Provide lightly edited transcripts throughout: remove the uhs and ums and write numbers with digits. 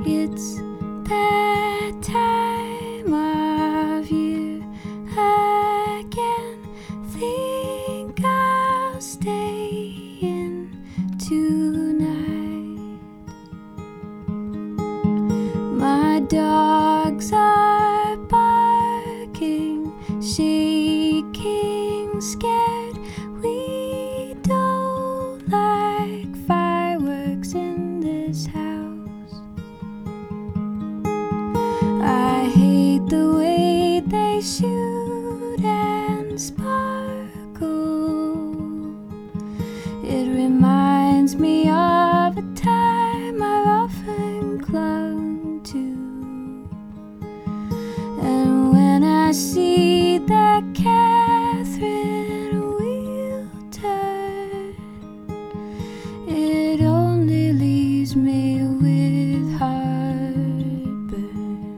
It's that time of year again. Think I'll stay in tonight. My dogs are barking, shaking, scared. We don't like fireworks in this house. I hate the way they shoot and sparkle. It reminds me of a time I've often clung to. And when I see that Catherine wheel turn, it only leaves me with heartburn.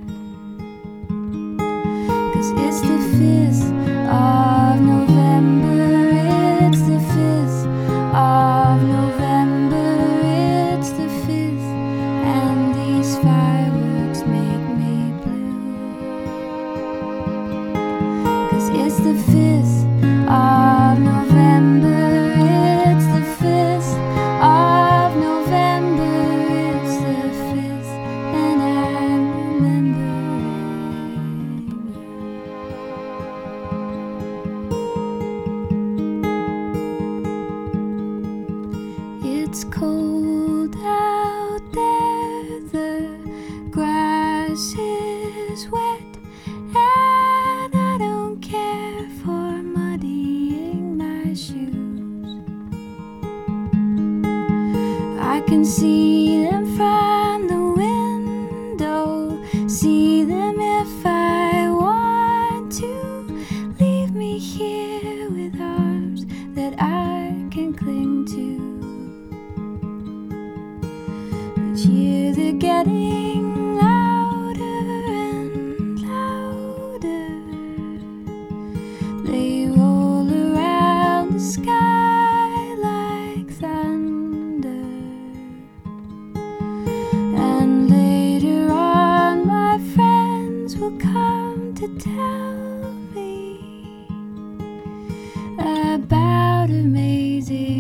'Cause it's the 5th of November, it's the 5th of November, it's the 5th, and these fireworks make me blue. 'Cause it's the 5th of November, it's the 5th of November, it's the 5th, and I'm remembering you. It's cold out there, the grass is wet, and I don't care for muddying my shoes. I can see them from the window, see them if I want to. Leave me here with arms that I can cling to. Each year they're getting louder and louder. They roll around the sky like thunder. And later on my friends will come to tell me about amazing